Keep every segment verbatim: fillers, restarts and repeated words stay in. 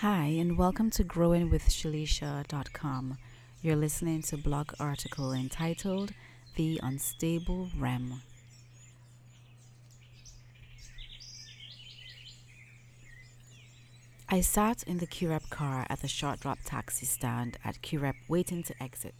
Hi, and welcome to growing with shalisha dot com. You're listening to a blog article entitled The Unstable REM. I sat in the Curep car at the short drop taxi stand at Curep waiting to exit.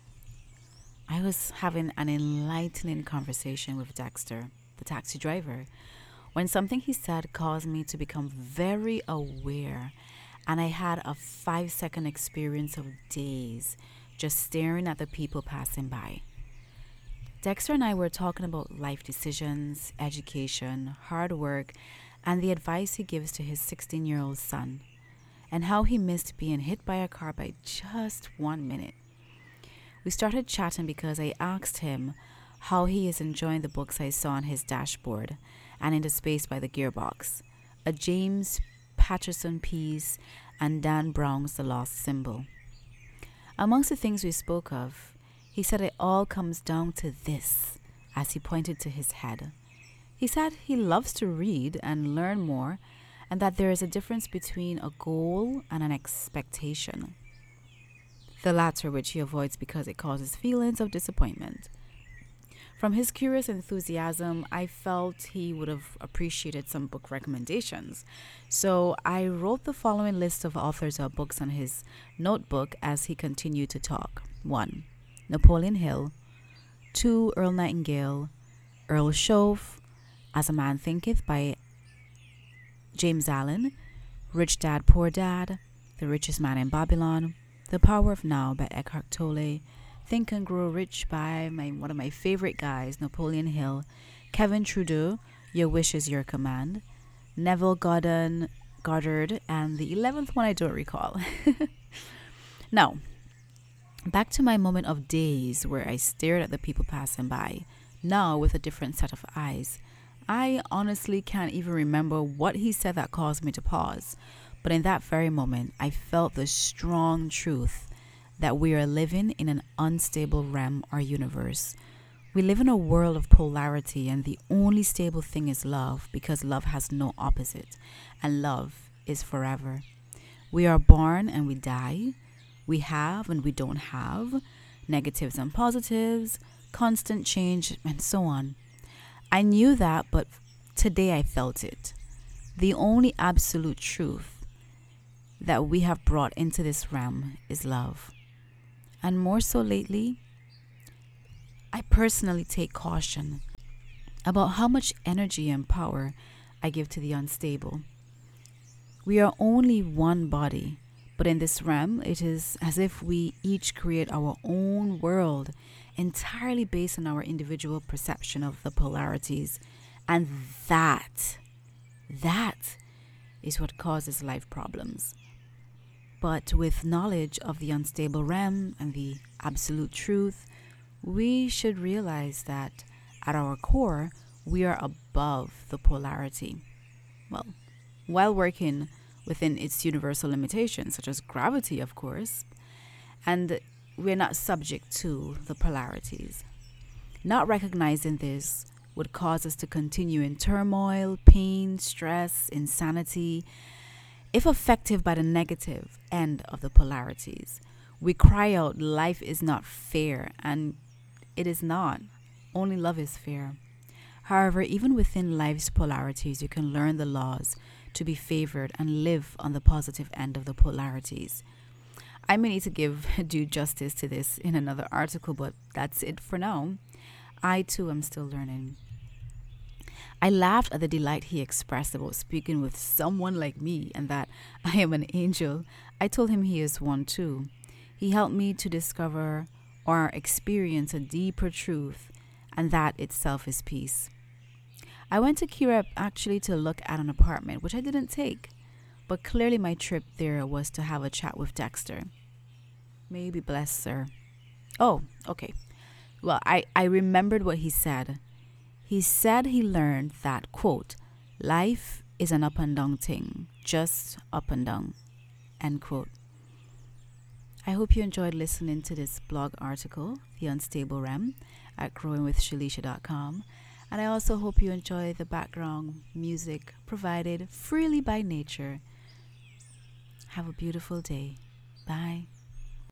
I was having an enlightening conversation with Dexter, the taxi driver, when something he said caused me to become very aware, and I had a five second experience of daze just staring at the people passing by. Dexter and I were talking about life decisions, education, hard work, and the advice he gives to his sixteen year old son, and how he missed being hit by a car by just one minute. We started chatting because I asked him how he is enjoying the books I saw on his dashboard and in the space by the gearbox, a James Patterson piece and Dan Brown's The Lost Symbol. Amongst the things we spoke of, he said it all comes down to this, as he pointed to his head. He said he loves to read and learn more, and that there is a difference between a goal and an expectation, the latter which he avoids because it causes feelings of disappointment. From his curious enthusiasm, I felt he would have appreciated some book recommendations. So I wrote the following list of authors of books on his notebook as he continued to talk. one. Napoleon Hill. two. Earl Nightingale. Earl Shove. As a Man Thinketh by James Allen. Rich Dad, Poor Dad. The Richest Man in Babylon. The Power of Now by Eckhart Tolle. Think and Grow Rich by my one of my favorite guys, Napoleon Hill. Kevin Trudeau, Your Wish is Your Command. Neville Goddard, Goddard, and the eleventh one I don't recall. Now, back to my moment of daze where I stared at the people passing by, now with a different set of eyes. I honestly can't even remember what he said that caused me to pause, but in that very moment, I felt the strong truth that we are living in an unstable realm or universe. We live in a world of polarity, and the only stable thing is love, because love has no opposite, and love is forever. We are born and we die. We have and we don't have, negatives and positives, constant change, and so on. I knew that, but today I felt it. The only absolute truth that we have brought into this realm is love. And more so lately, I personally take caution about how much energy and power I give to the unstable. We are only one body, but in this realm, it is as if we each create our own world entirely based on our individual perception of the polarities. And that, that is what causes life problems. But with knowledge of the unstable realm and the absolute truth, we should realize that at our core, we are above the polarity. Well, while working within its universal limitations, such as gravity, of course, and we're not subject to the polarities. Not recognizing this would cause us to continue in turmoil, pain, stress, insanity. If affected by the negative end of the polarities, we cry out, life is not fair, and it is not. Only love is fair. However, even within life's polarities, you can learn the laws to be favored and live on the positive end of the polarities. I may need to give due justice to this in another article, but that's it for now. I too am still learning. I laughed at the delight he expressed about speaking with someone like me and that I am an angel. I told him he is one too. He helped me to discover or experience a deeper truth, and that itself is peace. I went to Curep actually to look at an apartment, which I didn't take, but clearly my trip there was to have a chat with Dexter. May you be blessed, sir. Oh, okay. Well, I, I remembered what he said. He said he learned that, quote, life is an up and down thing, just up and down, end quote. I hope you enjoyed listening to this blog article, The Unstable REM, at growing with shalisha dot com. And I also hope you enjoy the background music provided freely by nature. Have a beautiful day. Bye.